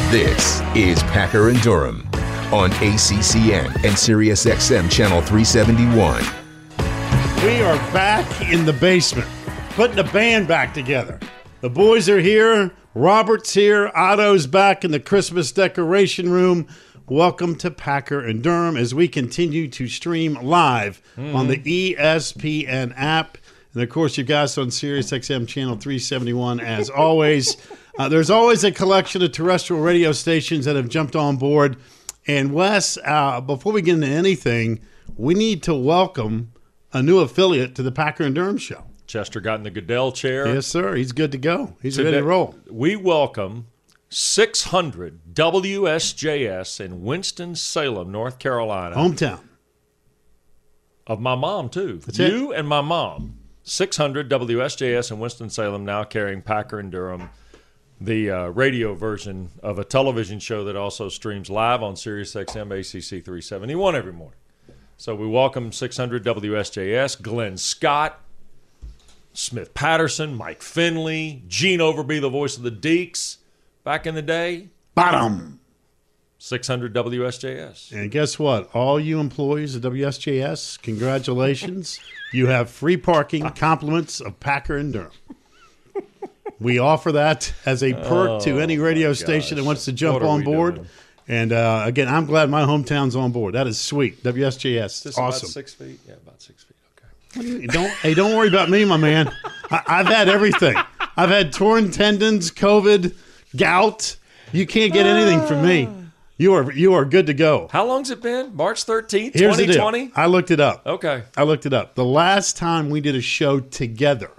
This is Packer and Durham on ACCN and SiriusXM Channel 371. We are back in the basement, putting the band back together. The boys are here. Robert's here. Otto's back in the Christmas decoration room. Welcome to Packer and Durham as we continue to stream live on the ESPN app. And, of course, you guys on SiriusXM Channel 371 as always. There's always a collection of terrestrial radio stations that have jumped on board. And, Wes, before we get into anything, we need to welcome a new affiliate to the Packer and Durham show. Chester got in the Goodell chair. Yes, sir. He's good to go. He's ready to roll. We welcome 600 WSJS in Winston-Salem, North Carolina. Hometown. Of my mom, too. That's you and my mom. 600 WSJS in Winston-Salem, now carrying Packer and Durham, the radio version of a television show that also streams live on SiriusXM ACC 371 every morning. So we welcome 600 WSJS, Glenn Scott, Smith Patterson, Mike Finley, Gene Overby, the voice of the Deeks back in the day. Bottom. 600 WSJS. And guess what? All you employees of WSJS, congratulations. You have free parking, compliments of Packer and Durham. We offer that as a perk to any radio station that wants to jump on board. Doing? And, again, I'm glad my hometown's on board. That is sweet. WSJS. Is this awesome. about 6 feet? Yeah, about 6 feet. Okay. Don't worry about me, my man. I've had everything. I've had torn tendons, COVID, gout. You can't get anything from me. You are good to go. How long's it been? March 13th, Here's 2020? the deal. I looked it up. Okay. I looked it up. The last time we did a show together,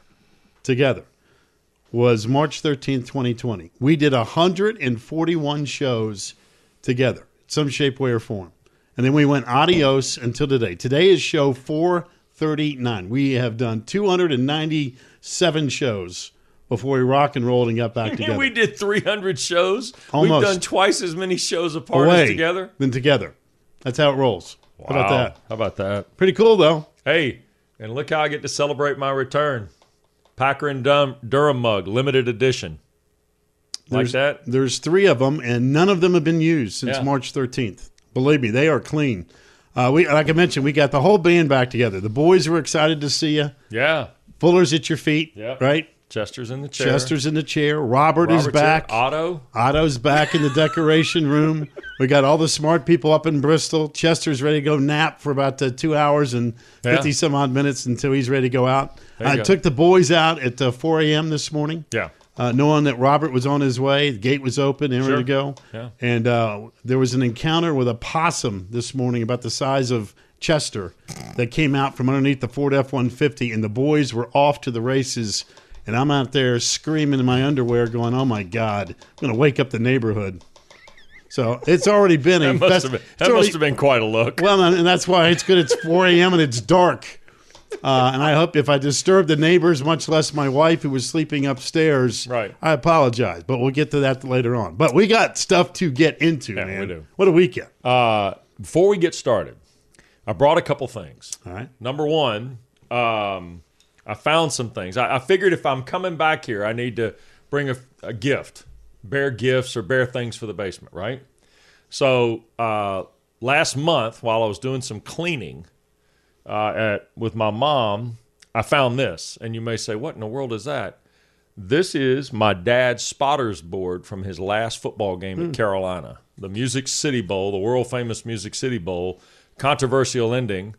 was March 13th, 2020. We did 141 shows together, some shape, way, or form. And then we went adios until today. Today is show 439. We have done 297 shows before we rock and rolled and got back together. We did 300 shows. Almost. We've done twice as many shows apart as together. Than together. That's how it rolls. Wow. How about that? How about that? Pretty cool, though. Hey, and look how I get to celebrate my return. Packer and Durham mug, limited edition. That? There's 3 of them, and none of them have been used since Yeah. March 13th. Believe me, they are clean. Like I mentioned, we got the whole band back together. The boys were excited to see you. Yeah. Fuller's at your feet, Yep. right? Chester's in the chair. Chester's in the chair. Robert is Robert's back. here. Otto. Otto's back in the decoration room. We got all the smart people up in Bristol. Chester's ready to go nap for about 2 hours and 50-some-odd minutes until he's ready to go out. I took the boys out at 4 a.m. this morning. Yeah. Knowing that Robert was on his way. The gate was open and ready to go. Yeah. And there was an encounter with a possum this morning about the size of Chester that came out from underneath the Ford F-150, and the boys were off to the races. And I'm out there screaming in my underwear going, oh, my God, I'm going to wake up the neighborhood. So it's already been That must have been quite a look. Well, and that's why it's good. It's 4 a.m. and it's dark. And I hope if I disturb the neighbors, much less my wife who was sleeping upstairs, right. I apologize. But we'll get to that later on. But we got stuff to get into, man. We do. What a weekend. Before we get started, I brought a couple things. All right. Number one, I found some things. I figured if I'm coming back here, I need to bring a gift, bear gifts or bear things for the basement, right? So last month, while I was doing some cleaning with my mom, I found this. And you may say, what in the world is that? This is my dad's spotters board from his last football game at Carolina, the Music City Bowl, the world-famous Music City Bowl, controversial ending.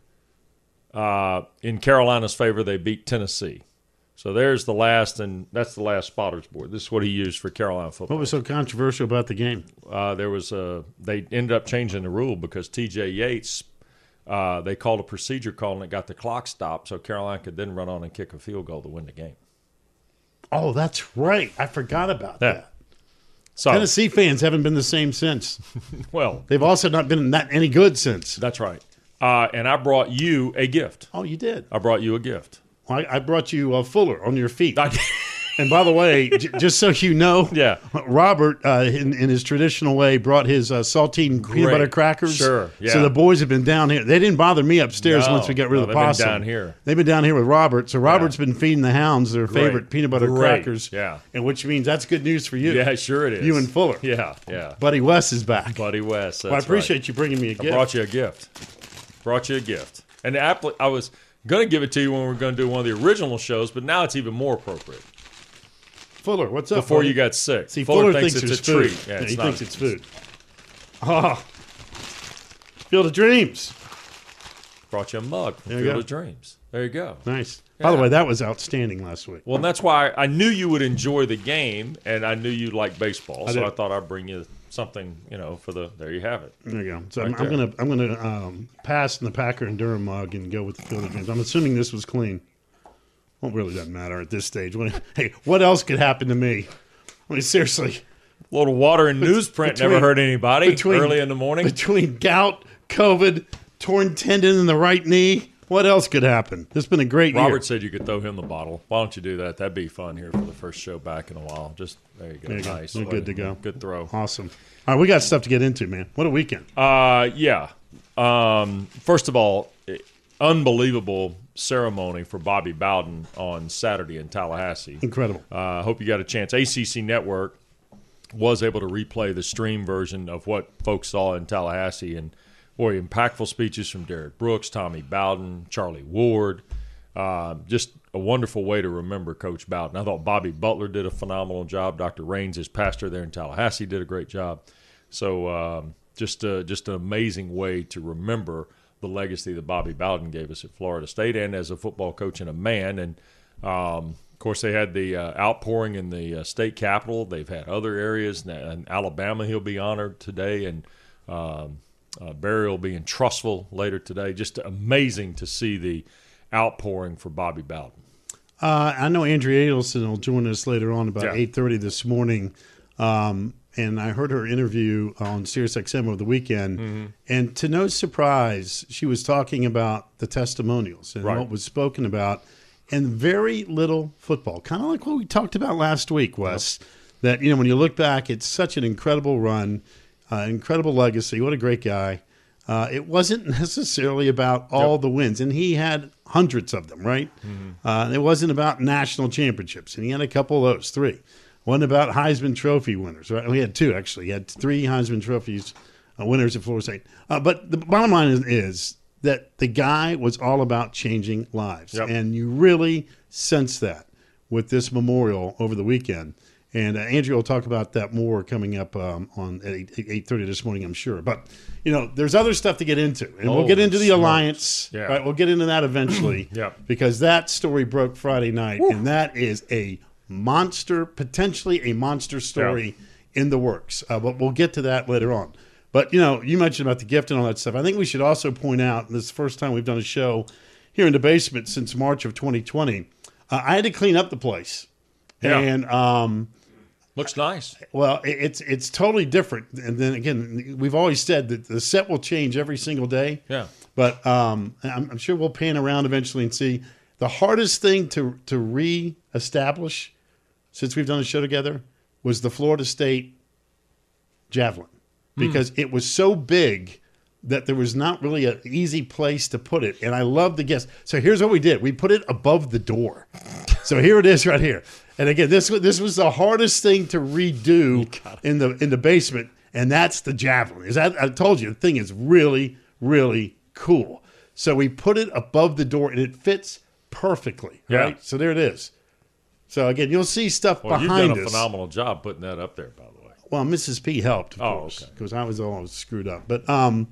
In Carolina's favor, they beat Tennessee. So there's the last, and that's the last spotters board. This is what he used for Carolina football. What was so controversial about the game? They ended up changing the rule because T.J. Yates, they called a procedure call, and it got the clock stopped, so Carolina could then run on and kick a field goal to win the game. Oh, that's right. I forgot about that. So Tennessee fans haven't been the same since. Well, they've also not been that any good since. That's right. And I brought you a gift. Oh, you did? I brought you a gift. Well, I brought you Fuller on your feet. And by the way, just so you know, Yeah. Robert, in his traditional way, brought his saltine peanut butter crackers. Sure, yeah. So the boys have been down here. They didn't bother me upstairs No, once we got rid of the they've been possum. down here. They've been down here with Robert. So Robert's been feeding the hounds their favorite peanut butter crackers. Yeah. And which means that's good news for you. Yeah, sure it is. You and Fuller. Yeah, yeah. Buddy Wes is back. Buddy West. Well, I appreciate you bringing me a I gift. brought you a gift. Brought you a gift. And the I was going to give it to you when we were going to do one of the original shows, but now it's even more appropriate. Fuller, what's up? Before buddy? you got sick. See, Fuller thinks it's it's a food. treat. Yeah, he not. thinks it's food. Ah, Field of Dreams. Brought you a mug from There you Field go. of Dreams. There you go. Nice. By the Yeah. way, that was outstanding last week. Well, and that's why I knew you would enjoy the game, and I knew you liked baseball, so did. I thought I'd bring you something, for the. There you have it. There you go. So Right I'm there. gonna pass in the Packer and Durham mug and go with the Field of Dreams. I'm assuming this was clean. Well, it really doesn't matter at this stage. Hey, what else could happen to me? I mean, seriously. A little water and newsprint never hurt anybody early in the morning. Between gout, COVID, torn tendon in the right knee, what else could happen? It's been a great year. Robert said you could throw him the bottle. Why don't you do that? That'd be fun here for the first show back in a while. Just there you go. There you go. Nice. We're good to go. Good throw. Awesome. All right, we got stuff to get into, man. What a weekend. Yeah. First of all, unbelievable ceremony for Bobby Bowden on Saturday in Tallahassee. Incredible. I hope you got a chance. ACC Network was able to replay the stream version of what folks saw in Tallahassee, and boy, impactful speeches from Derek Brooks, Tommy Bowden, Charlie Ward. Just a wonderful way to remember Coach Bowden. I thought Bobby Butler did a phenomenal job. Dr. Raines, his pastor there in Tallahassee, did a great job. So just an amazing way to remember the legacy that Bobby Bowden gave us at Florida State, and as a football coach and a man. And of course, they had the outpouring in the state capitol. They've had other areas. In Alabama, he'll be honored today, and Barry will be in Trussville later today. Just amazing to see the outpouring for Bobby Bowden. I know Andrea Adelson will join us later on about Yeah. 8:30 this morning. And I heard her interview on SiriusXM over the weekend. Mm-hmm. And to no surprise, she was talking about the testimonials and Right. what was spoken about, and very little football. Kind of like what we talked about last week, Wes. That, when you look back, it's such an incredible run, incredible legacy. What a great guy. It wasn't necessarily about all the wins, and he had hundreds of them, right? It wasn't about national championships, and he had a couple of those, 3. Wasn't about Heisman Trophy winners, right? We had 2, actually. He had 3 Heisman Trophies winners at Florida State. But the bottom line is that the guy was all about changing lives, Yep. and you really sense that with this memorial over the weekend. And Andrew will talk about that more coming up on at 8:30 this morning, I'm sure. But, there's other stuff to get into. And we'll get into the smokes. Alliance. Yeah. Right? We'll get into that eventually. Yep. Because that story broke Friday night, and that is a monster, potentially a monster story in the works. But we'll get to that later on. But, you mentioned about the gift and all that stuff. I think we should also point out, this is the first time we've done a show here in the basement since March of 2020. I had to clean up the place. Yeah. And Looks nice. well, it's totally different. And then again, we've always said that the set will change every single day. Yeah. But I'm sure we'll pan around eventually and see. The hardest thing to reestablish since we've done a show together was the Florida State javelin, because it was so big that there was not really an easy place to put it. And I love the guest. So here's what we did. We put it above the door. So here it is right here. And again, this was the hardest thing to redo in the basement, and that's the javelin. I told you, the thing is really, really cool. So we put it above the door, and it fits perfectly, Yeah. right? So there it is. So again, you'll see stuff Well, behind you've done a us. phenomenal job putting that up there, by the way. Well, Mrs. P helped, of Oh, course, okay. because I was all screwed up. But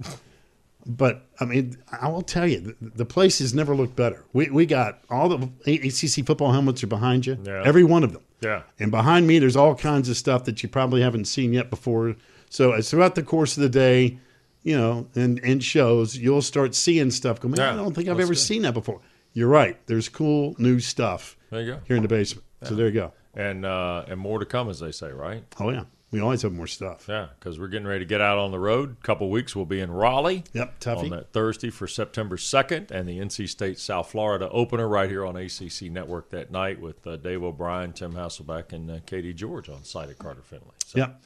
I mean, I will tell you, the place has never looked better. We got all the ACC football helmets are behind you, Yeah. every one of them. Yeah. And behind me, there's all kinds of stuff that you probably haven't seen yet before. So as throughout the course of the day, and shows, you'll start seeing stuff. Go, man, Yeah, I don't think I've that's ever good. seen that before. You're right. There's cool new stuff There you go. here in the basement. So there you go. And more to come, as they say, right? Oh yeah. We always have more stuff. Yeah, because we're getting ready to get out on the road. A couple of weeks, we'll be in Raleigh. Yep, Tuffy. On that Thursday for September 2nd, and the NC State South Florida opener right here on ACC Network that night with Dave O'Brien, Tim Hasselbeck, and Katie George on site at Carter Finley. So, Yep.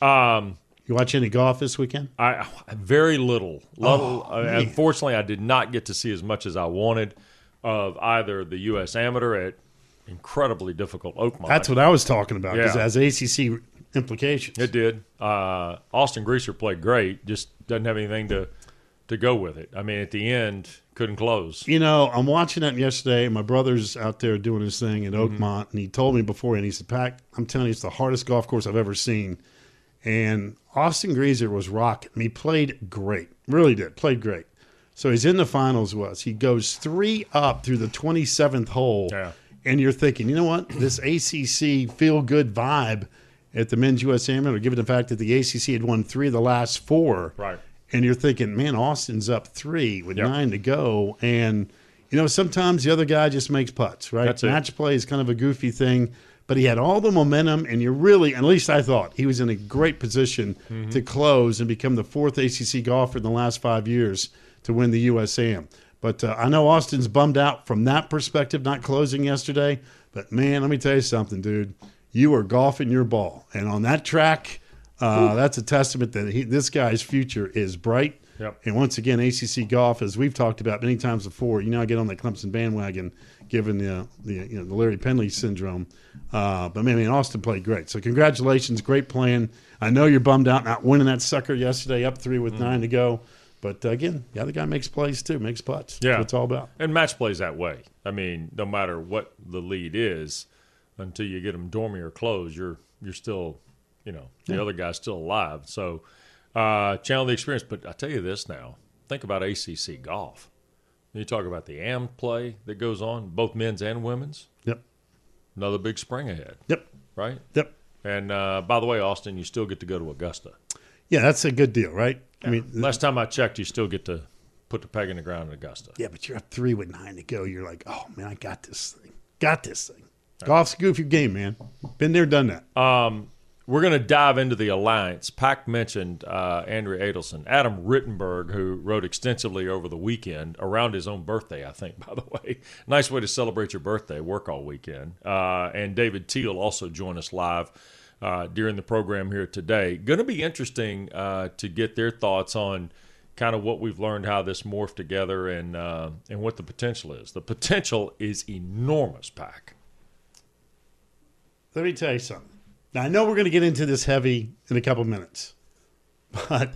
You watch any golf this weekend? I very little. Unfortunately, I did not get to see as much as I wanted of either the U.S. Amateur at incredibly difficult Oakmont. That's what I was talking about because Yeah. it has ACC implications. It did. Austin Greaser played great, just doesn't have anything to go with it. I mean, at the end, couldn't close. You know, I'm watching that yesterday. My brother's out there doing his thing at Oakmont, and he told me beforehand, he said, Pac, I'm telling you, it's the hardest golf course I've ever seen. And Austin Greaser was rocking. He played great. Really did. Played great. So he's in the finals with us. He goes 3 up through the 27th hole. Yeah. And you're thinking, you know what? This ACC feel-good vibe at the Men's U.S. Amateur, given the fact that the ACC had won 3 of the last 4. Right. And you're thinking, man, Austin's up 3 with Yep. 9 to go. And, you know, sometimes the other guy just makes putts, right? That's it. Match play is kind of a goofy thing. But he had all the momentum, and you're really, at least I thought, he was in a great position to close and become the 4th ACC golfer in the last 5 years to win the USAM. But I know Austin's bummed out from that perspective, not closing yesterday. But, man, let me tell you something, dude. You are golfing your ball. And on that track, that's a testament that this guy's future is bright. Yep. And once again, ACC golf, as we've talked about many times before, you know, I get on the Clemson bandwagon given the Larry Penley syndrome. But, man, Austin played great. So congratulations, great playing. I know you're bummed out not winning that sucker yesterday, up 3 with 9 to go. But, again, the other guy makes plays too, makes putts. Yeah. That's what it's all about. And match plays that way. I mean, no matter what the lead is, until you get them dormy or close, you're still, the other guy's still alive. So channel the experience. But I tell you this now, think about ACC golf. You talk about the AM play that goes on, both men's and women's. Yep. Another big spring ahead. Yep. Right? Yep. And by the way, Austin, you still get to go to Augusta. Yeah, that's a good deal, right? Yeah. I mean, last time I checked, you still get to put the peg in the ground in Augusta. yeah, but you're up 3 with 9 to go. You're like, oh, man, I got this thing. Golf's a goofy game, man. Been there, done that. We're going to dive into the Alliance. Pac mentioned Andrea Adelson. Adam Rittenberg, who wrote extensively over the weekend, around his own birthday, I think, by the way. Nice way to celebrate your birthday, work all weekend. And David Teal also joined us live during the program here today. Going to be interesting to get their thoughts on kind of what we've learned, how this morphed together, and what the potential is. The potential is enormous, Pac. Let me tell you something. Now, I know we're going to get into this heavy in a couple minutes, but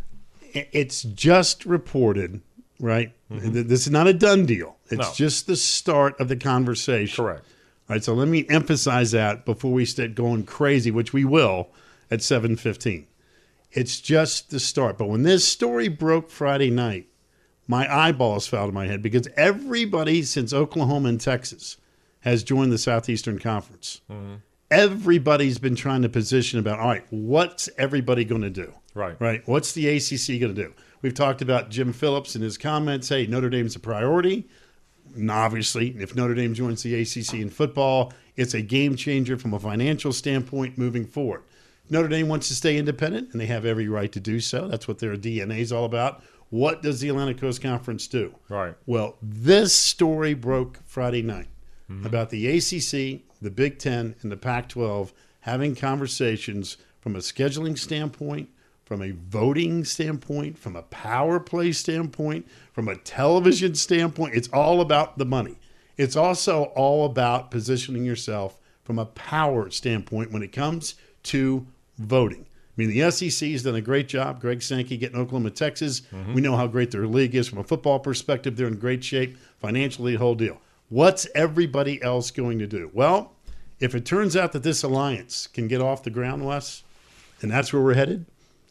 it's just reported, right? Mm-hmm. This is not a done deal. It's just the start of the conversation. Correct. All right, so let me emphasize that before we start going crazy, which we will at 7:15. It's just the start. But when this story broke Friday night, my eyeballs fell to my head because everybody since Oklahoma and Texas has joined the Southeastern Conference. Mm-hmm. Everybody's been trying to position about, all right, what's everybody going to do? Right. What's the ACC going to do? We've talked about Jim Phillips and his comments. Hey, Notre Dame's a priority. And obviously, if Notre Dame joins the ACC in football, it's a game changer from a financial standpoint moving forward. Notre Dame wants to stay independent, and they have every right to do so. That's what their DNA is all about. What does the Atlantic Coast Conference do? Right. Well, this story broke Friday night about the ACC, the Big Ten, and the Pac-12 having conversations from a scheduling standpoint, from a voting standpoint, from a power play standpoint, from a television standpoint. It's all about the money. It's also all about positioning yourself from a power standpoint when it comes to voting. I mean, the SEC has done a great job. Greg Sankey getting Oklahoma, Texas. We know how great their league is from a football perspective. They're in great shape financially, the whole deal. What's everybody else going to do? Well, if it turns out that this alliance can get off the ground, Wes, and that's where we're headed,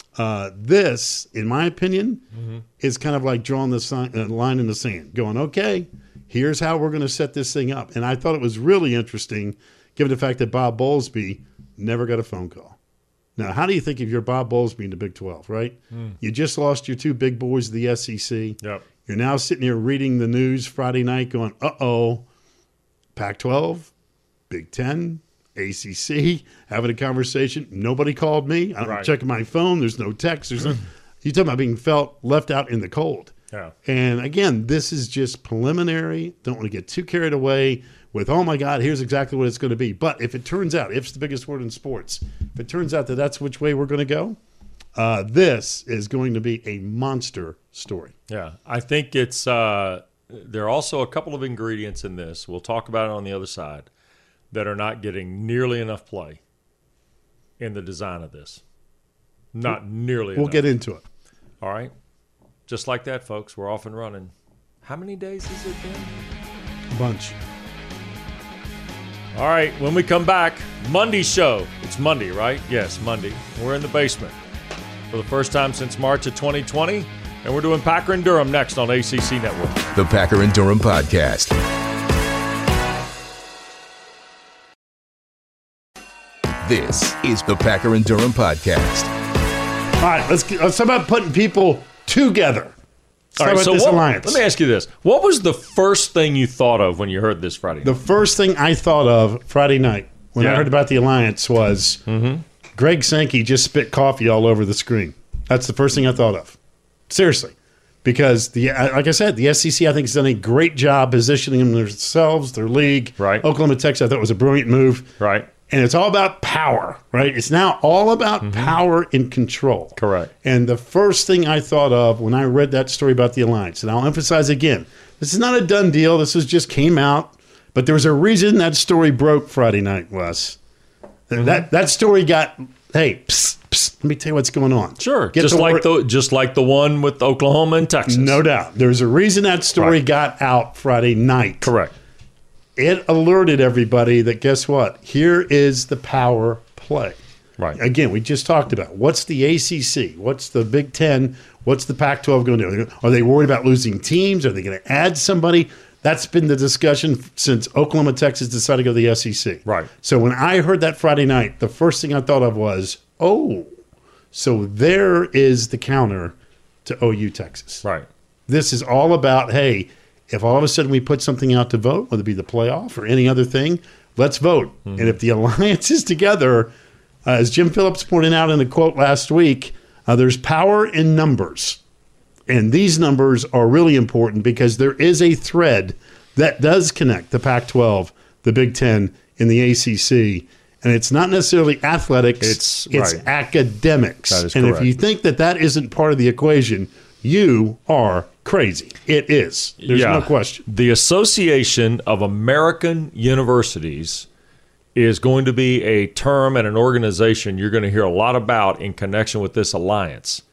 this, in my opinion, is kind of like drawing the line in the sand, going, okay, here's how we're going to set this thing up. And I thought it was really interesting, given the fact that Bob Bowlesby never got a phone call. Now, how do you think if you're Bob Bowlesby in the Big 12, right? You just lost your 2 big boys of the SEC. Yep. You're now sitting here reading the news Friday night going, uh-oh, Pac-12, Big 10, ACC, having a conversation. Nobody called me. I'm Right. checking my phone. There's no text. There's no. You talking about being left out in the cold. Yeah. And again, this is just preliminary. Don't want to get too carried away with, oh my God, here's exactly what it's going to be. But if it turns out, if's the biggest word in sports, if it turns out that that's which way we're going to go, this is going to be a monster story. Yeah, I think it's there are also a couple of ingredients in this. We'll talk about it on the other side that are not getting nearly enough play in the design of this. Not nearly We'll enough. get into it. All right. Just like that, folks. We're off and running. How many days has it been? A bunch. All right, when we come back, Monday show. It's Monday, right? Yes, Monday. We're in the basement for the first time since March of 2020, and we're doing Packer and Durham next on ACC Network. The Packer and Durham Podcast. This is the Packer and Durham Podcast. All right, let's talk about putting people together. All right, so this alliance. let me ask you this. What was the first thing you thought of when you heard this Friday night? The first thing I thought of Friday night when I heard about the alliance was Greg Sankey just spit coffee all over the screen. That's the first thing I thought of. Seriously. Because, like I said, the SEC, I think, has done a great job positioning themselves, their league. Right. Oklahoma, Texas, I thought was a brilliant move. Right. And it's all about power, right? It's now all about power and control. Correct. And the first thing I thought of when I read that story about the alliance, and I'll emphasize again, this is not a done deal. This just came out. But there was a reason that story broke Friday night, Wes. That story got, hey, psst, psst, let me tell you what's going on. Sure. Get Just the like the one with Oklahoma and Texas. No doubt. There's a reason that story Right. got out Friday night. Correct. It alerted everybody that, guess what? Here is the power play. Right. Again, we just talked about what's the ACC? What's the Big Ten? What's the Pac-12 going to do? Are they worried about losing teams? Are they going to add somebody? That's been the discussion since Oklahoma, Texas decided to go to the SEC. Right. So when I heard that Friday night, the first thing I thought of was, oh, so there is the counter to OU, Texas. Right. This is all about, hey, if all of a sudden we put something out to vote, whether it be the playoff or any other thing, let's vote. And if the alliance is together, as Jim Phillips pointed out in a quote last week, there's power in numbers. And these numbers are really important because there is a thread that does connect the Pac-12, the Big Ten, and the ACC. And it's not necessarily athletics, it's right. academics. That is and correct. if you think that that isn't part of the equation, you are crazy. It is. There's no question. The Association of American Universities is going to be a term and an organization you're going to hear a lot about in connection with this alliance.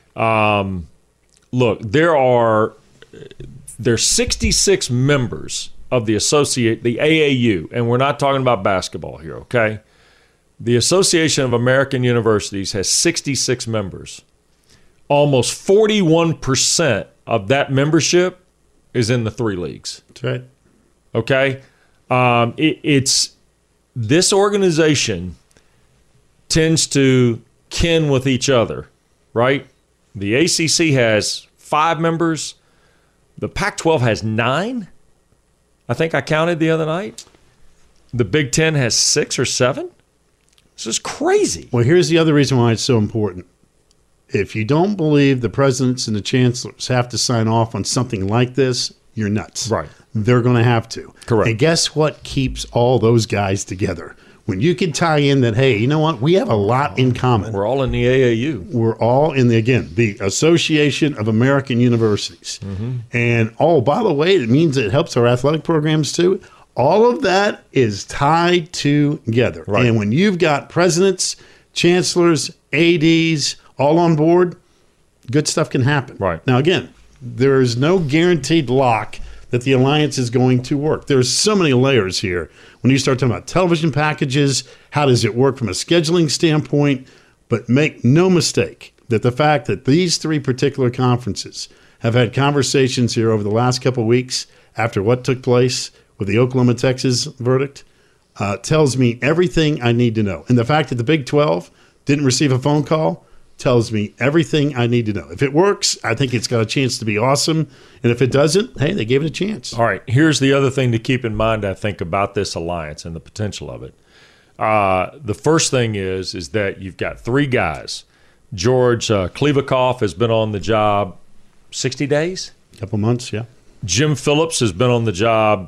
Look, there's 66 members of the AAU, and we're not talking about basketball here, okay? The Association of American Universities has 66 members. Almost 41% of that membership is in the three leagues. That's right. Okay? It's this organization tends to kin with each other, right? The ACC has 5 members. The Pac-12 has 9. I think I counted the other night. The Big Ten has 6 or 7. This is crazy. Well, here's the other reason why it's so important. If you don't believe the presidents and the chancellors have to sign off on something like this, you're nuts. Right. They're going to have to. Correct. And guess what keeps all those guys together? When you can tie in that, hey, you know what? We have a lot in common. We're all in the AAU. We're all in the Association of American Universities. And, by the way, it means it helps our athletic programs too. All of that is tied together. Right. And when you've got presidents, chancellors, ADs all on board, good stuff can happen. Right. Now, again, there is no guaranteed lock that the alliance is going to work. There's so many layers here. When you start talking about television packages, how does it work from a scheduling standpoint? But make no mistake that the fact that these 3 particular conferences have had conversations here over the last couple of weeks after what took place with the Oklahoma, Texas verdict tells me everything I need to know. And the fact that the Big 12 didn't receive a phone call tells me everything I need to know. If it works, I think it's got a chance to be awesome. And if it doesn't, hey, they gave it a chance. All right, here's the other thing to keep in mind, I think, about this alliance and the potential of it. The first thing is that you've got three guys. George Kliavkoff has been on the job 60 days? Couple months, yeah. Jim Phillips has been on the job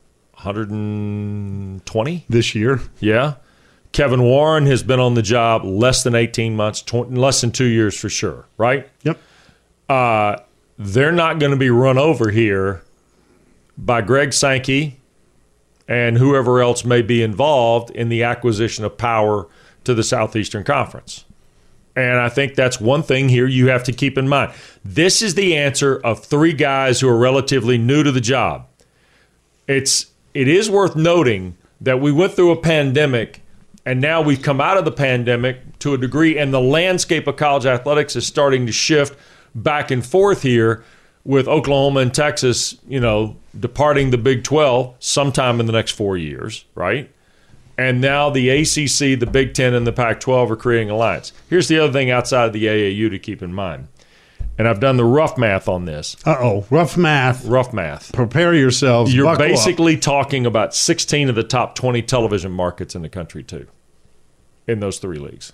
120? This year. Yeah. Kevin Warren has been on the job less than 18 months, less than 2 years for sure, right? Yep. They're not going to be run over here by Greg Sankey and whoever else may be involved in the acquisition of power to the Southeastern Conference. And I think that's one thing here you have to keep in mind. This is the answer of three guys who are relatively new to the job. It is worth noting that we went through a pandemic, and now we've come out of the pandemic to a degree, and the landscape of college athletics is starting to shift back and forth here with Oklahoma and Texas, departing the Big 12 sometime in the next 4 years, right? And now the ACC, the Big 10, and the Pac-12 are creating an alliance. Here's the other thing outside of the AAU to keep in mind. And I've done the rough math on this. Rough math. Rough math. Prepare yourselves. You're Buckle basically up. talking about 16 of the top 20 television markets in the country, too, in those three leagues.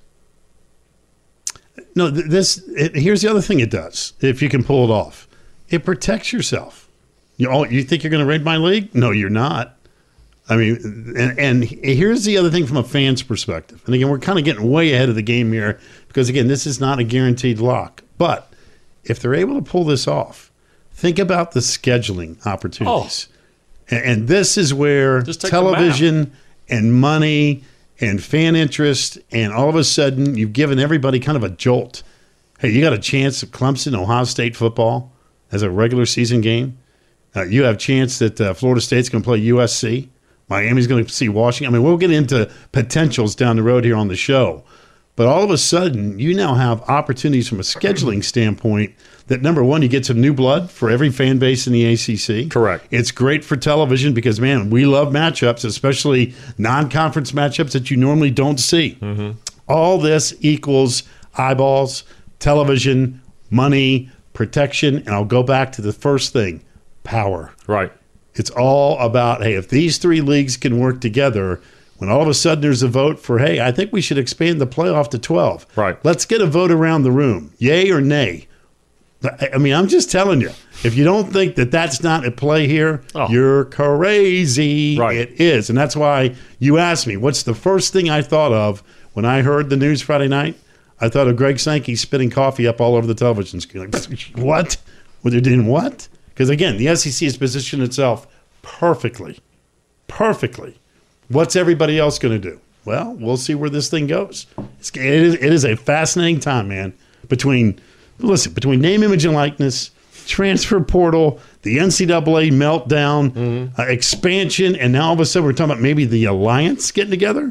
No, here's the other thing it does, if you can pull it off. It protects yourself. You think you're going to raid my league? No, you're not. I mean, and here's the other thing from a fan's perspective. And again, we're kind of getting way ahead of the game here because, again, this is not a guaranteed lock. But if they're able to pull this off, think about the scheduling opportunities. And this is where television and money and fan interest, and all of a sudden you've given everybody kind of a jolt. Hey, you got a chance at Clemson, Ohio State football as a regular season game. You have a chance that Florida State's going to play USC. Miami's going to see Washington. I mean, we'll get into potentials down the road here on the show. But all of a sudden, you now have opportunities from a scheduling standpoint that, number one, you get some new blood for every fan base in the ACC. Correct. It's great for television because, man, we love matchups, especially non-conference matchups that you normally don't see. Mm-hmm. All this equals eyeballs, television, money, protection, and I'll go back to the first thing, power. Right. It's all about, hey, if these three leagues can work together, when all of a sudden there's a vote for, hey, I think we should expand the playoff to 12. Right. Let's get a vote around the room, yay or nay. I mean, I'm just telling you, if you don't think that that's not at play here, you're crazy. Right. It is. And that's why you asked me, what's the first thing I thought of when I heard the news Friday night? I thought of Greg Sankey spitting coffee up all over the television screen. Like, what? Well, they're doing what? Because, again, the SEC has positioned itself perfectly. What's everybody else going to do? Well, we'll see where this thing goes. It is a fascinating time, man, between name, image, and likeness, transfer portal, the NCAA meltdown, expansion, and now all of a sudden we're talking about maybe the alliance getting together.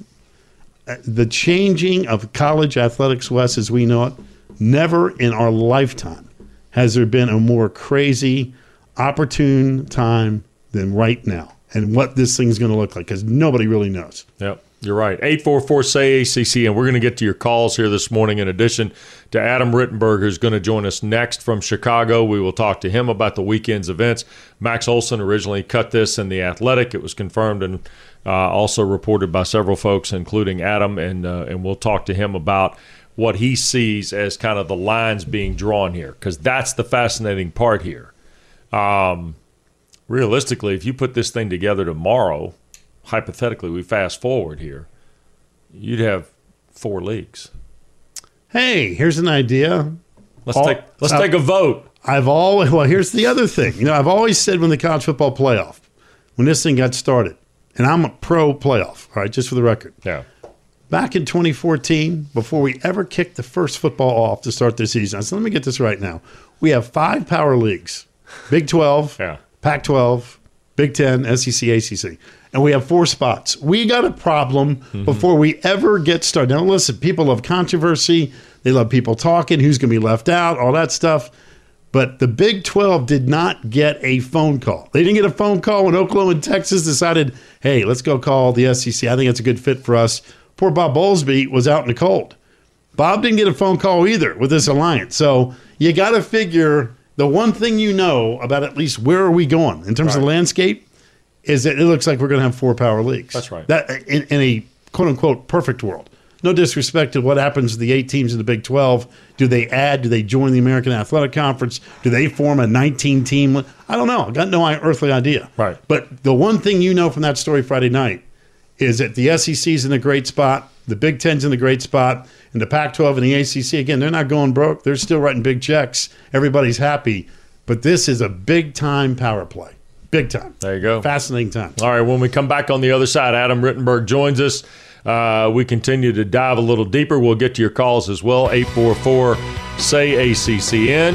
The changing of college athletics, Wes, as we know it, never in our lifetime has there been a more crazy, opportune time than right now and what this thing's going to look like because nobody really knows. Yep, you're right. 844-SAY-ACC, and we're going to get to your calls here this morning in addition to Adam Rittenberg, who's going to join us next from Chicago. We will talk to him about the weekend's events. Max Olson originally cut this in The Athletic. It was confirmed and also reported by several folks, including Adam, and we'll talk to him about what he sees as kind of the lines being drawn here, because that's the fascinating part here. Realistically, if you put this thing together tomorrow, hypothetically, we fast forward here, you'd have 4 leagues. Hey, here's an idea. Let's take a vote. Here's the other thing. I've always said when the college football playoff, when this thing got started, and I'm a pro playoff, all right, just for the record. Yeah. Back in 2014, before we ever kicked the first football off to start the season, I said, let me get this right now. We have 5 power leagues, Big 12, Pac-12, Big 10, SEC, ACC. And we have 4 spots. We got a problem before we ever get started. Now, listen, people love controversy. They love people talking, who's going to be left out, all that stuff. But the Big 12 did not get a phone call. They didn't get a phone call when Oklahoma and Texas decided, hey, let's go call the SEC. I think it's a good fit for us. Poor Bob Bowlesby was out in the cold. Bob didn't get a phone call either with this alliance. So you got to figure the one thing you know about at least where are we going in terms of the landscape is that it looks like we're going to have 4 power leagues. That's right. That in a quote-unquote perfect world. No disrespect to what happens to the 8 teams in the Big 12. Do they add? Do they join the American Athletic Conference? Do they form a 19-team? I don't know. I got no earthly idea. Right. But the one thing you know from that story Friday night is that the SEC's in a great spot, the Big Ten's in a great spot, and the Pac-12 and the ACC, again, they're not going broke. They're still writing big checks. Everybody's happy. But this is a big-time power play. Big time. There you go. Fascinating time. All right, when we come back on the other side, Adam Rittenberg joins us. We continue to dive a little deeper. We'll get to your calls as well. 844-SAY-ACCN.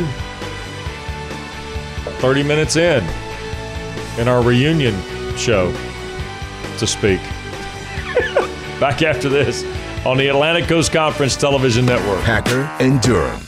30 minutes in our reunion show, to speak. Back after this on the Atlantic Coast Conference Television Network. Packer and Durham.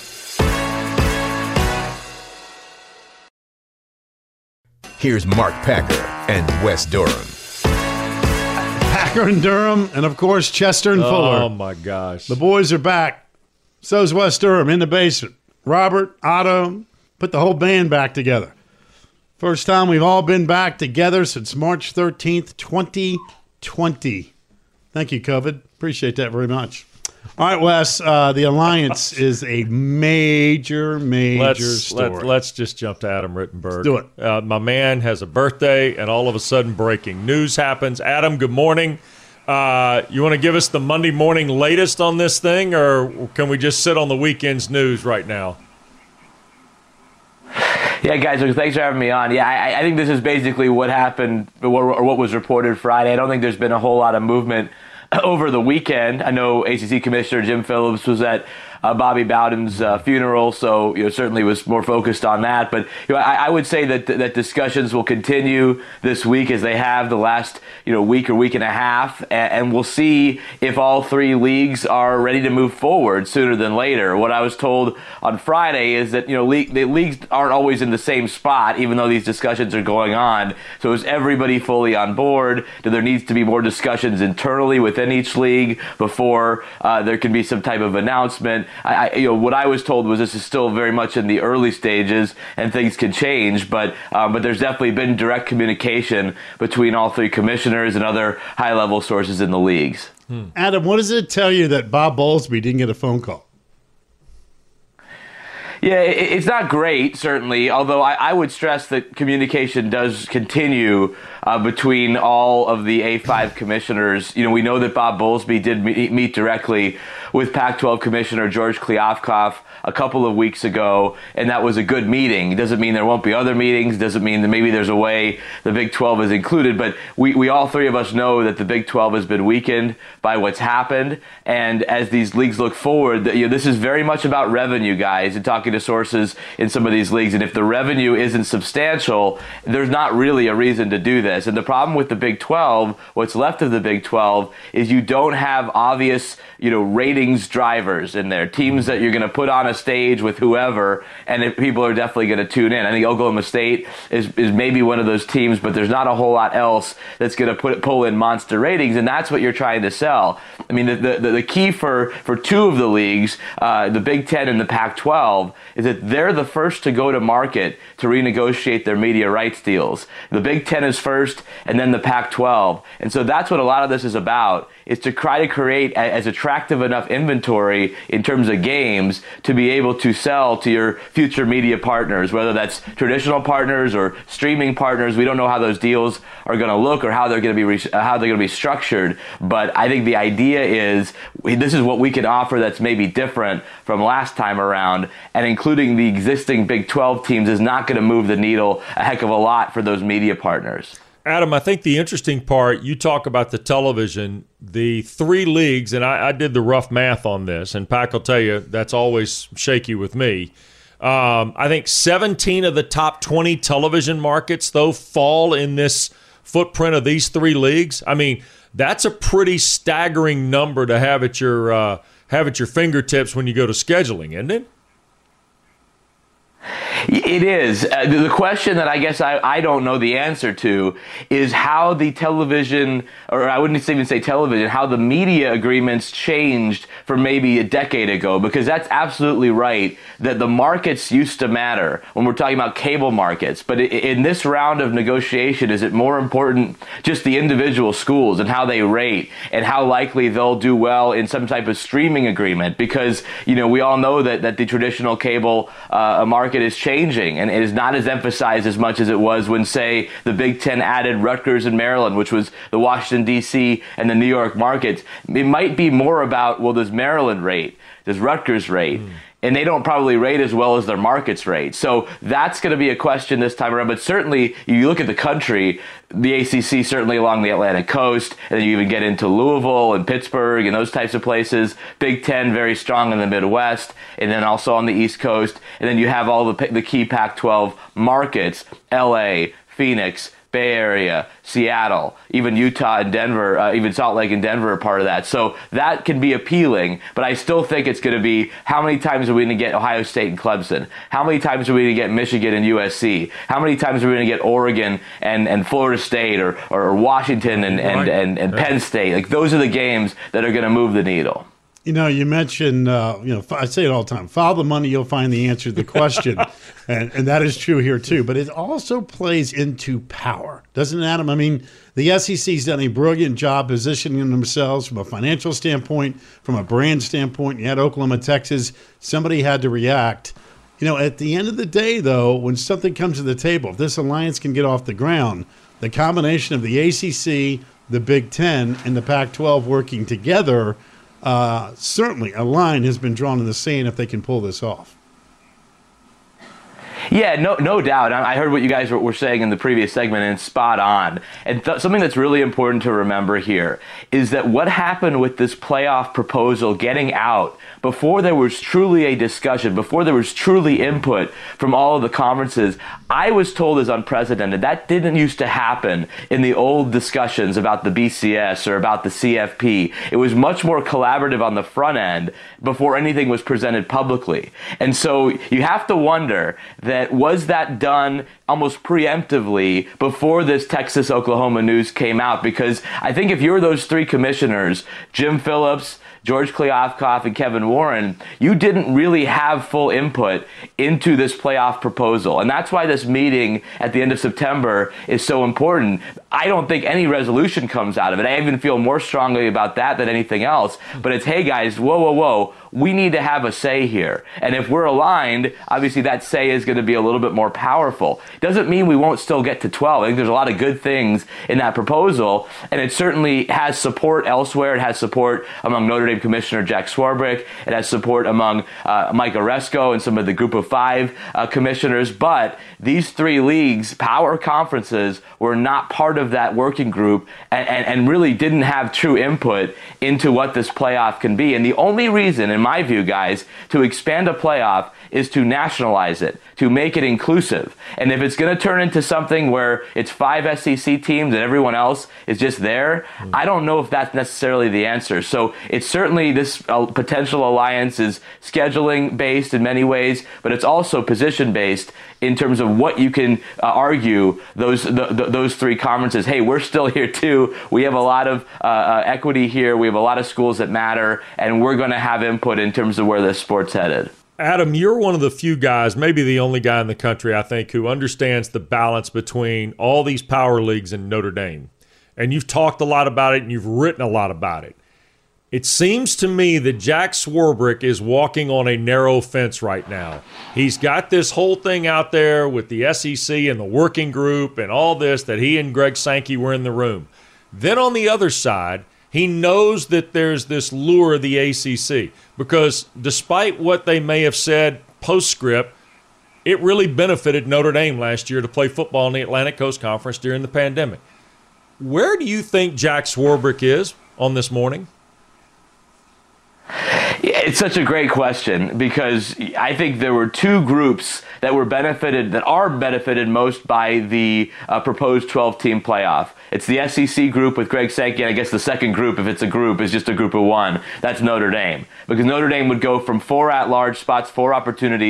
Here's Mark Packer and Wes Durham. Packer and Durham, and of course, Chester and Fuller. Oh, my gosh. The boys are back. So's Wes Durham in the basement. Robert, Otto, put the whole band back together. First time we've all been back together since March 13th, 2020. Thank you, COVID. Appreciate that very much. All right, Wes, the Alliance is a major story. Let's just jump to Adam Rittenberg. Do it. My man has a birthday, and all of a sudden breaking news happens. Adam, good morning. You want to give us the Monday morning latest on this thing, or can we just sit on the weekend's news right now? Yeah, guys, thanks for having me on. Yeah, I think this is basically what happened, or what was reported Friday. I don't think there's been a whole lot of movement over the weekend. I know ACC Commissioner Jim Phillips was at Bobby Bowden's funeral, so certainly was more focused on that. But I would say that discussions will continue this week as they have the last week or week and a half, and we'll see if all 3 leagues are ready to move forward sooner than later. What I was told on Friday is that the leagues aren't always in the same spot, even though these discussions are going on. So is everybody fully on board? Do there needs to be more discussions internally within each league before there can be some type of announcement? What I was told was this is still very much in the early stages and things can change, but there's definitely been direct communication between all 3 commissioners and other high-level sources in the leagues. Adam, what does it tell you that Bob Bowlesby didn't get a phone call? Yeah, it's not great, certainly, although I would stress that communication does continue between all of the A5 commissioners. We know that Bob Bowlesby did meet directly with Pac-12 Commissioner George Kliavkoff a couple of weeks ago, and that was a good meeting. It doesn't mean there won't be other meetings. It doesn't mean that maybe there's a way the Big 12 is included, but we all 3 of us know that the Big 12 has been weakened by what's happened, and as these leagues look forward, this is very much about revenue, guys, and talking to sources in some of these leagues, and if the revenue isn't substantial, there's not really a reason to do this. And the problem with the Big 12, what's left of the Big 12, is you don't have obvious, ratings drivers in there, teams that you're going to put on a stage with whoever, and if people are definitely going to tune in. I think Oklahoma State is maybe one of those teams, but there's not a whole lot else that's going to pull in monster ratings, and that's what you're trying to sell. I mean, the key for 2 of the leagues, the Big Ten and the Pac-12, is that they're the first to go to market to renegotiate their media rights deals. The Big Ten is first, and then the Pac-12. And so that's what a lot of this is about, is to try to create as attractive enough inventory in terms of games to be able to sell to your future media partners, whether that's traditional partners or streaming partners. We don't know how those deals are going to look or how they're going to be structured. But I think the idea is this is what we can offer that's maybe different from last time around, and including the existing Big 12 teams is not going to move the needle a heck of a lot for those media partners. Adam, I think the interesting part, you talk about the television, the 3 leagues, and I did the rough math on this, and Pac will tell you that's always shaky with me. I think 17 of the top 20 television markets, though, fall in this footprint of these 3 leagues. I mean, that's a pretty staggering number to have at your fingertips when you go to scheduling, isn't it? It is. The question that I guess I don't know the answer to is how the television, or I wouldn't even say television, how the media agreements changed from maybe a decade ago, because that's absolutely right that the markets used to matter when we're talking about cable markets. But in this round of negotiation, is it more important just the individual schools and how they rate and how likely they'll do well in some type of streaming agreement? Because, we all know that the traditional cable market is changing, and it is not as emphasized as much as it was when, say, the Big Ten added Rutgers and Maryland, which was the Washington, D.C. and the New York markets. It might be more about, well, does Maryland rate? Does Rutgers rate? And they don't probably rate as well as their markets rate. So that's going to be a question this time around. But certainly, you look at the country, the ACC certainly along the Atlantic coast, and then you even get into Louisville and Pittsburgh and those types of places. Big Ten very strong in the Midwest, and then also on the East Coast. And then you have all the key Pac-12 markets, LA, Phoenix, Bay Area, Seattle, even Utah and Denver, even Salt Lake and Denver are part of that. So that can be appealing, but I still think it's going to be how many times are we going to get Ohio State and Clemson? How many times are we going to get Michigan and USC? How many times are we going to get Oregon and Florida State or Washington and Penn State? Like, those are the games that are going to move the needle. You mentioned, I say it all the time, follow the money, you'll find the answer to the question. and that is true here, too. But it also plays into power, doesn't it, Adam? I mean, the SEC's done a brilliant job positioning themselves from a financial standpoint, from a brand standpoint. You had Oklahoma, Texas. Somebody had to react. At the end of the day, though, when something comes to the table, if this alliance can get off the ground, the combination of the ACC, the Big Ten, and the Pac-12 working together, certainly a line has been drawn in the sand if they can pull this off. Yeah, no doubt. I heard what you guys were saying in the previous segment, and it's spot on. And something that's really important to remember here is that what happened with this playoff proposal getting out before there was truly a discussion, before there was truly input from all of the conferences, I was told is unprecedented. That didn't used to happen in the old discussions about the BCS or about the CFP. It was much more collaborative on the front end before anything was presented publicly. And so you have to wonder that was that done almost preemptively before this Texas-Oklahoma news came out? Because I think if you're those three commissioners, Jim Phillips, George Kliavkoff, and Kevin Warren, you didn't really have full input into this playoff proposal. And that's why this meeting at the end of September is so important. I don't think any resolution comes out of it. I even feel more strongly about that than anything else. But it's, hey guys, whoa. We need to have a say here. And if we're aligned, obviously that say is going to be a little bit more powerful. Doesn't mean we won't still get to 12. I think there's a lot of good things in that proposal, and it certainly has support elsewhere. It has support among Notre Dame Commissioner Jack Swarbrick. It has support among Mike Oresco and some of the Group of Five commissioners. But these three leagues, power conferences, were not part of that working group and really didn't have true input into what this playoff can be. And the only reason, in my view, guys, to expand a playoff is to nationalize it, to make it inclusive. And if it's going to turn into something where it's 5 SEC teams and everyone else is just there, I don't know if that's necessarily the answer. So it's certainly this potential alliance is scheduling based in many ways, but it's also position based in terms of what you can argue those three conferences. Hey, we're still here too. We have a lot of equity here. We have a lot of schools that matter, and we're going to have input in terms of where this sport's headed. Adam, you're one of the few guys, maybe the only guy in the country, I think, who understands the balance between all these power leagues and Notre Dame. And you've talked a lot about it, and you've written a lot about it. It seems to me that Jack Swarbrick is walking on a narrow fence right now. He's got this whole thing out there with the SEC and the working group and all this, that he and Greg Sankey were in the room. Then on the other side, he knows that there's this lure of the ACC, because despite what they may have said postscript, it really benefited Notre Dame last year to play football in the Atlantic Coast Conference during the pandemic. Where do you think Jack Swarbrick is on this morning? It's such a great question, because I think there were two groups that are benefited most by the proposed 12-team playoff. It's the SEC group with Greg Sankey, and I guess the second group, if it's a group, is just a group of one. That's Notre Dame. Because Notre Dame would go from 4 at-large spots, 4 opportunities,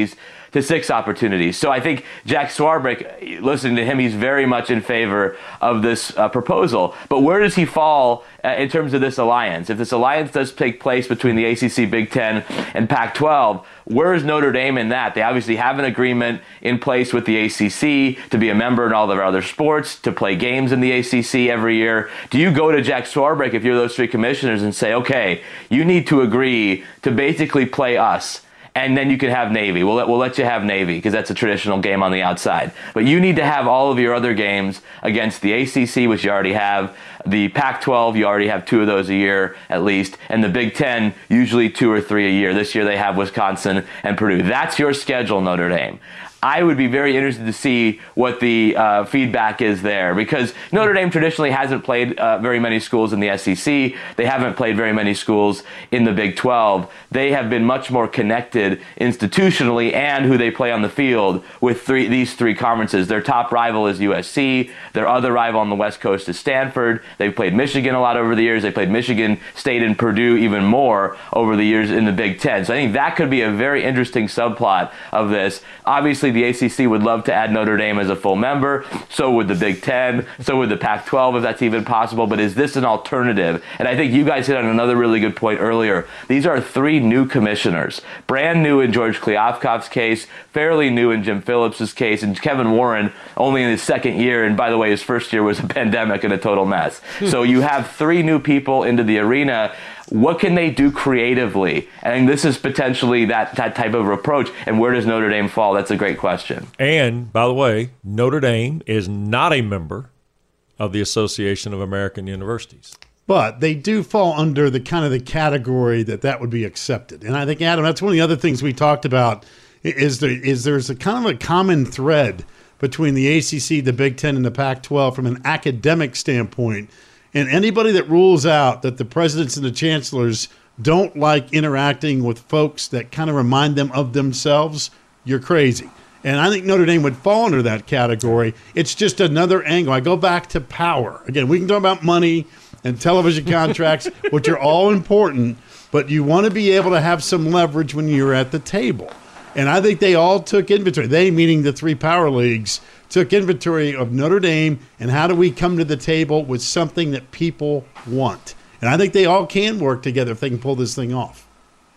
to 6 opportunities. So I think Jack Swarbrick, listening to him, he's very much in favor of this proposal. But where does he fall in terms of this alliance? If this alliance does take place between the ACC, Big Ten, and Pac-12, where is Notre Dame in that? They obviously have an agreement in place with the ACC to be a member in all of our other sports, to play games in the ACC every year. Do you go to Jack Swarbrick, if you're those 3 commissioners, and say, okay, you need to agree to basically play us, and then you can have Navy. We'll let you have Navy because that's a traditional game on the outside. But you need to have all of your other games against the ACC, which you already have, the Pac-12, you already have 2 of those a year at least, and the Big Ten, usually 2 or 3 a year. This year they have Wisconsin and Purdue. That's your schedule, Notre Dame. I would be very interested to see what the feedback is there, because Notre Dame traditionally hasn't played very many schools in the SEC. They haven't played very many schools in the Big 12. They have been much more connected institutionally and who they play on the field with these 3 conferences. Their top rival is USC. Their other rival on the West Coast is Stanford. They've played Michigan a lot over the years. They played Michigan State and Purdue even more over the years in the Big Ten. So I think that could be a very interesting subplot of this. Obviously, the ACC would love to add Notre Dame as a full member. So would the Big Ten. So would the Pac-12, if that's even possible. But is this an alternative? And I think you guys hit on another really good point earlier. These are 3 new commissioners. Brand new in George Kliavkoff's case, fairly new in Jim Phillips's case, and Kevin Warren only in his 2nd year. And by the way, his 1st year was a pandemic and a total mess. So you have 3 new people into the arena. What can they do creatively? And this is potentially that type of approach. And where does Notre Dame fall? That's a great question. And, by the way, Notre Dame is not a member of the Association of American Universities. But they do fall under the kind of the category that would be accepted. And I think, Adam, that's one of the other things we talked about is there's a kind of a common thread between the ACC, the Big Ten, and the Pac-12 from an academic standpoint. And anybody that rules out that the presidents and the chancellors don't like interacting with folks that kind of remind them of themselves, you're crazy. And I think Notre Dame would fall under that category. It's just another angle. I go back to power. Again, we can talk about money and television contracts, which are all important, but you want to be able to have some leverage when you're at the table. And I think they all took inventory. They, meaning the 3 power leagues, took inventory of Notre Dame and how do we come to the table with something that people want. And I think they all can work together if they can pull this thing off.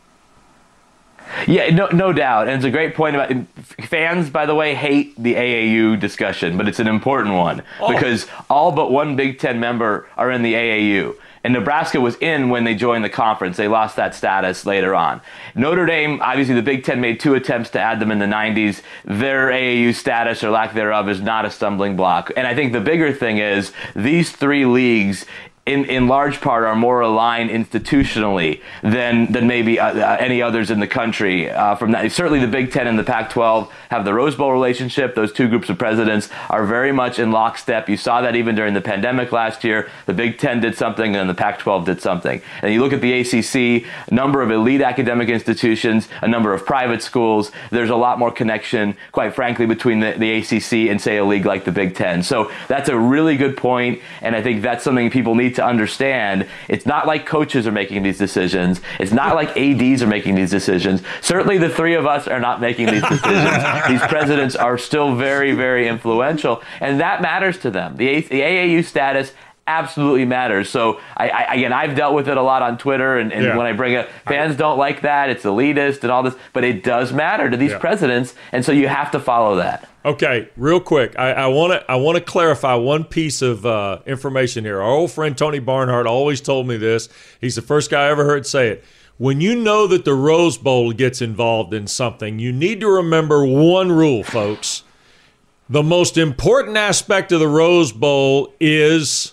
Yeah, no doubt. And it's a great point about fans, by the way, hate the AAU discussion, but it's an important one because all but 1 Big Ten member are in the AAU. And Nebraska was in when they joined the conference. They lost that status later on. Notre Dame, obviously the Big Ten made 2 attempts to add them in the 90s. Their AAU status or lack thereof is not a stumbling block. And I think the bigger thing is these 3 leagues in large part are more aligned institutionally than maybe any others in the country. From that, certainly the Big Ten and the Pac-12 have the Rose Bowl relationship. Those 2 groups of presidents are very much in lockstep. You saw that even during the pandemic last year. The Big Ten did something and the Pac-12 did something. And you look at the ACC, a number of elite academic institutions, a number of private schools. There's a lot more connection, quite frankly, between the ACC and, say, a league like the Big Ten. So that's a really good point, and I think that's something people need to understand. It's not like coaches are making these decisions. It's not like ADs are making these decisions. Certainly the 3 of us are not making these decisions. These presidents are still very, very influential, and that matters to them. The AAU status absolutely matters. So, again, I've dealt with it a lot on Twitter, and when I bring it, fans don't like that. It's elitist and all this, but it does matter to these presidents, and so you have to follow that. Okay, real quick, I want to clarify one piece of information here. Our old friend Tony Barnhart always told me this. He's the first guy I ever heard say it. When you know that the Rose Bowl gets involved in something, you need to remember one rule, folks. The most important aspect of the Rose Bowl is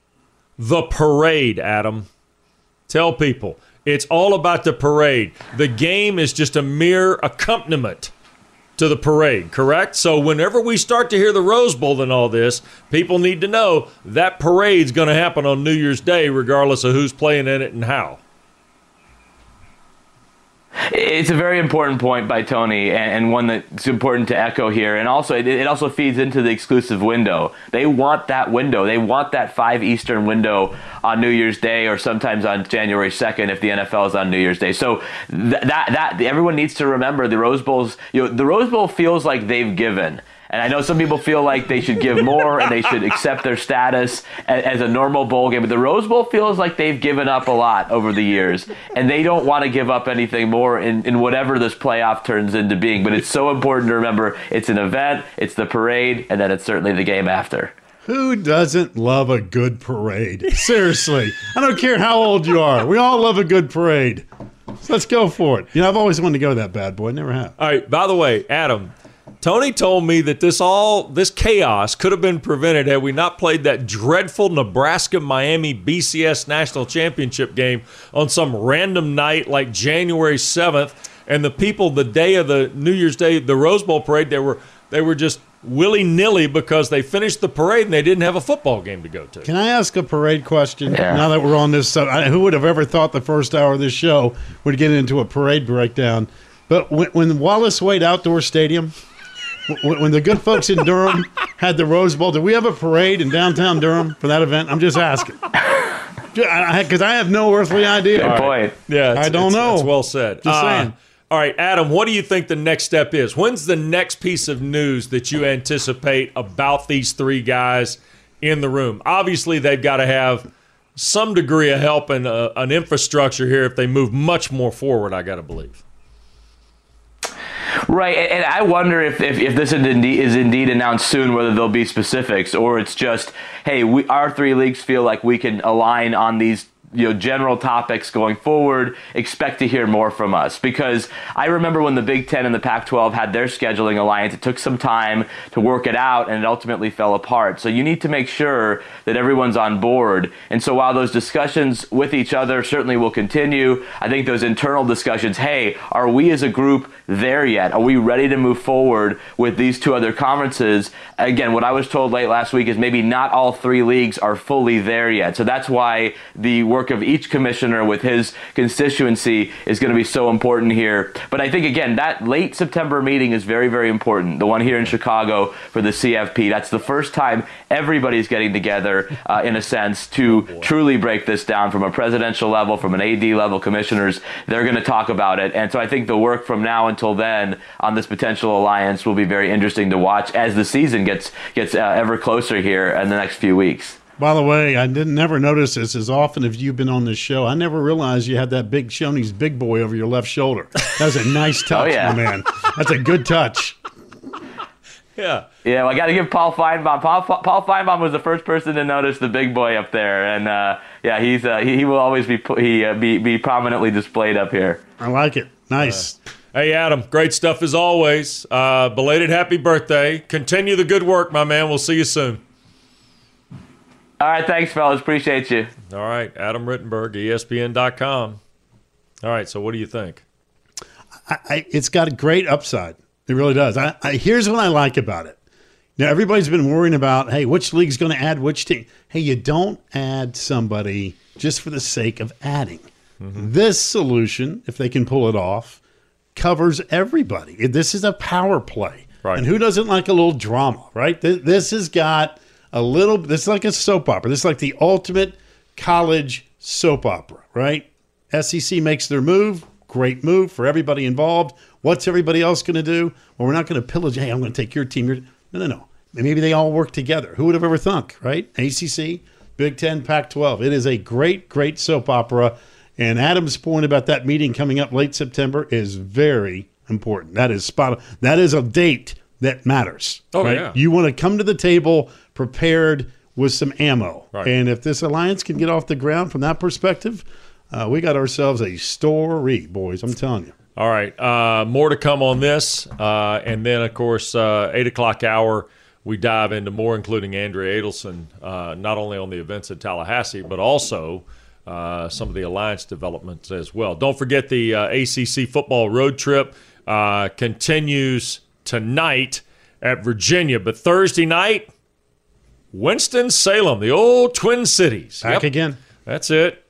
the parade, Adam. Tell people. It's all about the parade. The game is just a mere accompaniment to the parade, correct? So whenever we start to hear the Rose Bowl and all this, people need to know that parade's going to happen on New Year's Day regardless of who's playing in it and how. It's a very important point by Tony, and one that's important to echo here. And also, it also feeds into the exclusive window. They want that window. They want that 5 Eastern window on New Year's Day, or sometimes on January 2nd if the NFL is on New Year's Day. So that everyone needs to remember the Rose Bowl's. The Rose Bowl feels like they've given. And I know some people feel like they should give more and they should accept their status as a normal bowl game. But the Rose Bowl feels like they've given up a lot over the years. And they don't want to give up anything more in whatever this playoff turns into being. But it's so important to remember it's an event, it's the parade, and then it's certainly the game after. Who doesn't love a good parade? Seriously. I don't care how old you are. We all love a good parade. So let's go for it. I've always wanted to go to that bad boy. Never have. All right, by the way, Adam, Tony told me that this chaos could have been prevented had we not played that dreadful Nebraska-Miami BCS National Championship game on some random night like January 7th, and the people the day of the New Year's Day, the Rose Bowl parade, they were just willy-nilly because they finished the parade and they didn't have a football game to go to. Can I ask a parade question? Yeah. Now that we're on this, who would have ever thought the first hour of this show would get into a parade breakdown? But when Wallace Wade Outdoor Stadium, when the good folks in Durham had the Rose Bowl, did we have a parade in downtown Durham for that event? I'm just asking. Because I have no earthly idea. Good point. Yeah, I don't know. That's well said. Just saying. All right, Adam, what do you think the next step is? When's the next piece of news that you anticipate about these 3 guys in the room? Obviously, they've got to have some degree of help and an infrastructure here if they move much more forward, I got to believe. Right, and I wonder if this is indeed announced soon, whether there'll be specifics, or it's just, hey, our 3 leagues feel like we can align on these general topics going forward. Expect to hear more from us, because I remember when the Big Ten and the Pac-12 had their scheduling alliance, it took some time to work it out and it ultimately fell apart. So you need to make sure that everyone's on board. And so while those discussions with each other certainly will continue, I think those internal discussions, hey, are we as a group there yet? Are we ready to move forward with these 2 other conferences? Again, what I was told late last week is maybe not all 3 leagues are fully there yet. So that's why the work of each commissioner with his constituency is going to be so important here. But I think, again, that late September meeting is very, very important. The one here in Chicago for the CFP. That's the first time everybody's getting together, in a sense, to truly break this down from a presidential level, from an AD level, commissioners. They're going to talk about it. And so I think the work from now until then on this potential alliance will be very interesting to watch as the season gets ever closer here in the next few weeks. By the way, I never notice this as often as you've been on this show. I never realized you had that big Shoney's big boy over your left shoulder. That was a nice touch, my man. That's a good touch. Yeah. Yeah, well, I got to give Paul Feinbaum. Paul Feinbaum was the first person to notice the big boy up there, and he will always be prominently displayed up here. I like it. Nice. Hey, Adam, great stuff as always. Belated happy birthday. Continue the good work, my man. We'll see you soon. All right, thanks, fellas. Appreciate you. All right, Adam Rittenberg, ESPN.com. All right, so what do you think? It's got a great upside. It really does. Here's what I like about it. Now, everybody's been worrying about, hey, which league's going to add which team. Hey, you don't add somebody just for the sake of adding. Mm-hmm. This solution, if they can pull it off, covers everybody. This is a power play. Right. And who doesn't like a little drama, right? This has got this is like a soap opera. This is like the ultimate college soap opera, right? SEC makes their move. Great move for everybody involved. What's everybody else going to do? Well, we're not going to pillage. Hey, I'm going to take your team. No. Maybe they all work together. Who would have ever thunk, right? ACC, Big Ten, Pac-12. It is a great, great soap opera. And Adam's point about that meeting coming up late September is very important. That is spot on. That is a date that matters. Oh, right? yeah. You want to come to the table prepared with some ammo. Right. And if this alliance can get off the ground from that perspective, we got ourselves a story, boys. I'm telling you. All right. More to come on this. And then, of course, 8 o'clock hour, we dive into more, including Andrea Adelson, not only on the events in Tallahassee, but also some of the alliance developments as well. Don't forget the ACC football road trip continues tonight at Virginia. But Thursday night, Winston-Salem, the old Twin Cities. Back again. That's it.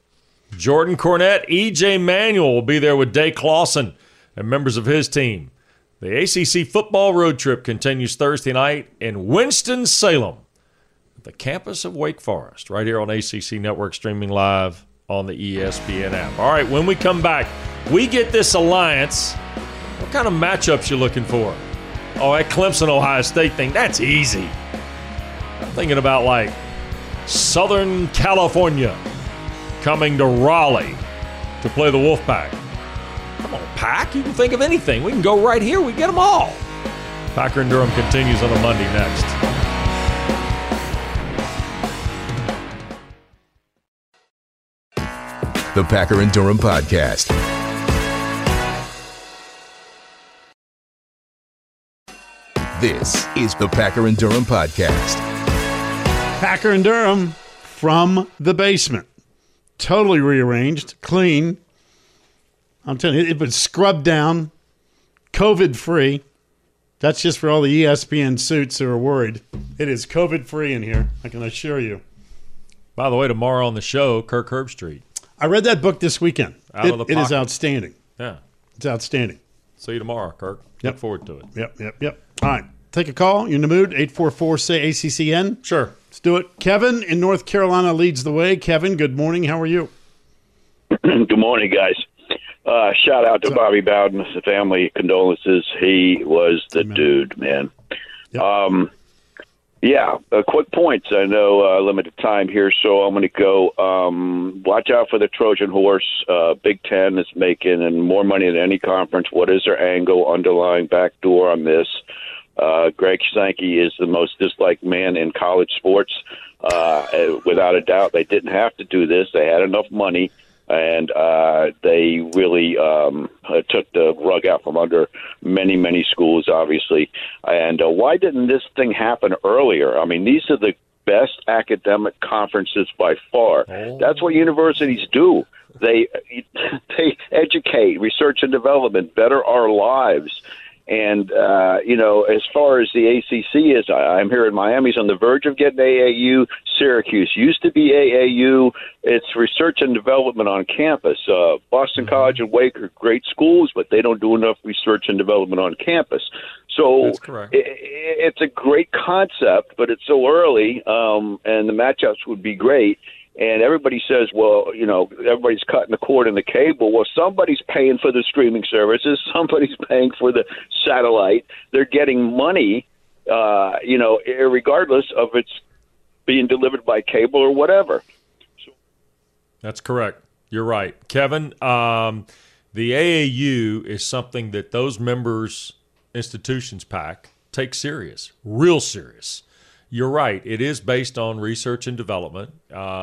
Jordan Cornette, E.J. Manuel will be there with Day Clawson and members of his team. The ACC football road trip continues Thursday night in Winston-Salem, the campus of Wake Forest, right here on ACC Network, streaming live on the ESPN app. All right, when we come back, we get this alliance. What kind of matchups you looking for? Oh, that Clemson-Ohio State thing, that's easy. I'm thinking about, like, Southern California coming to Raleigh to play the Wolfpack. Come on, Pack. You can think of anything. We can go right here. We get them all. Packer and Durham continues on a Monday next. The Packer and Durham Podcast. This is the Packer and Durham Podcast. Packer and Durham from the basement. Totally rearranged, clean. I'm telling you, it was scrubbed down, COVID-free. That's just for all the ESPN suits who are worried. It is COVID-free in here, I can assure you. By the way, tomorrow on the show, Kirk Herbstreit. I read that book this weekend. Out of the It is pocket. outstanding. Yeah. It's outstanding. See you tomorrow, Kirk. Yep. Look forward to it. Yep. All right. Take a call. You're in the mood. 844-SAY-ACCN. Sure. Let's do it. Kevin in North Carolina leads the way. Kevin, good morning. How are you? Good morning, guys. Shout out to Bobby Bowden, family condolences. He was the dude, man. Yep. Quick points. I know limited time here, so I'm going to go. Watch out for the Trojan horse. Big Ten is making more money than any conference. What is their angle, underlying backdoor on this? Greg Sankey is the most disliked man in college sports. Without a doubt, they didn't have to do this. They had enough money. And they really took the rug out from under many, many schools, obviously. And why didn't this thing happen earlier? I mean, these are the best academic conferences by far. That's what universities do. They educate, research and development, better our lives. And, as far as the ACC is, I'm here in Miami's on the verge of getting AAU. Syracuse used to be AAU. It's research and development on campus. Boston College and Wake are great schools, but they don't do enough research and development on campus. So That's correct. It's a great concept, but it's so early, and the matchups would be great. And everybody says, well, everybody's cutting the cord in the cable. Well, somebody's paying for the streaming services. Somebody's paying for the satellite. They're getting money, regardless of it's being delivered by cable or whatever. That's correct. You're right. Kevin, the AAU is something that those members, institutions, PAC, take serious, real serious. You're right. It is based on research and development.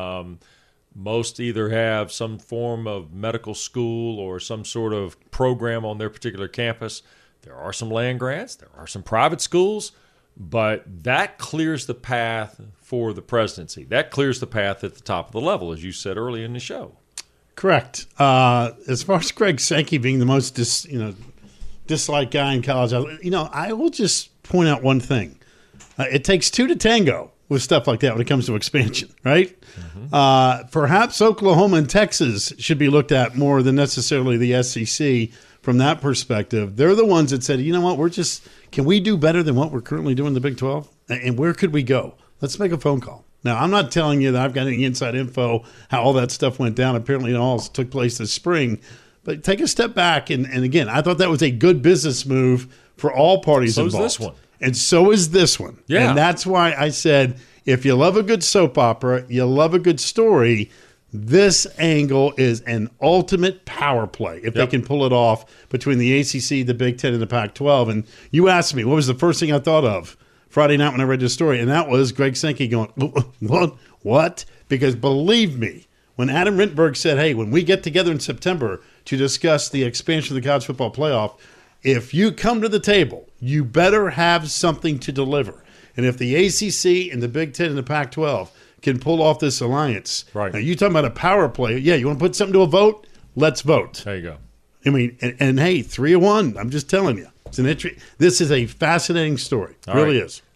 Most either have some form of medical school or some sort of program on their particular campus. There are some land grants. There are some private schools. But that clears the path for the presidency. That clears the path at the top of the level, as you said earlier in the show. Correct. As far as Greg Sankey being the most disliked guy in college, I will just point out one thing. It takes two to tango with stuff like that when it comes to expansion, right? Mm-hmm. Perhaps Oklahoma and Texas should be looked at more than necessarily the SEC from that perspective. They're the ones that said, you know what, can we do better than what we're currently doing in the Big 12? And where could we go? Let's make a phone call. Now, I'm not telling you that I've got any inside info how all that stuff went down. Apparently, it all took place this spring. But take a step back. And again, I thought that was a good business move for all parties involved. So is this one. And so is this one. Yeah. And that's why I said, if you love a good soap opera, you love a good story, this angle is an ultimate power play if they can pull it off between the ACC, the Big Ten, and the Pac-12. And you asked me, what was the first thing I thought of Friday night when I read this story? And that was Greg Sankey going, what? Because believe me, when Adam Rintberg said, hey, when we get together in September to discuss the expansion of the college football playoff, if you come to the table, you better have something to deliver. And if the ACC and the Big Ten and the Pac-12 can pull off this alliance, right? Now, you talking about a power play. Yeah, you want to put something to a vote? Let's vote. There you go. I mean, and hey, 3-1. I'm just telling you. This is a fascinating story. It really is.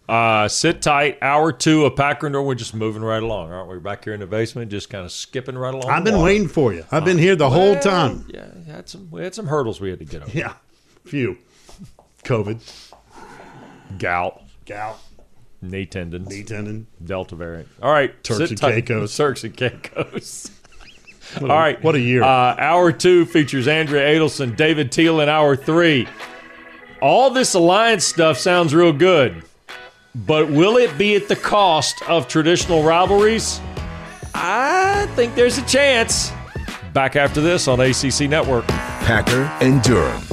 Sit tight. Hour 2 of Packer and Durham. We're just moving right along, aren't we? Back here in the basement, just kind of skipping right along. I've been waiting for you. I've been here the whole time. Yeah, we had some hurdles we had to get over. Yeah, few. COVID, Gout, knee knee tendon, tendon, Delta variant. All right, Turks sit and tight. Caicos. Turks and Caicos. All right, what a year. Hour 2 features Andrea Adelson, David Teal in Hour 3. All this alliance stuff sounds real good, but will it be at the cost of traditional rivalries? I think there's a chance. Back after this on ACC Network. Packer and Durham.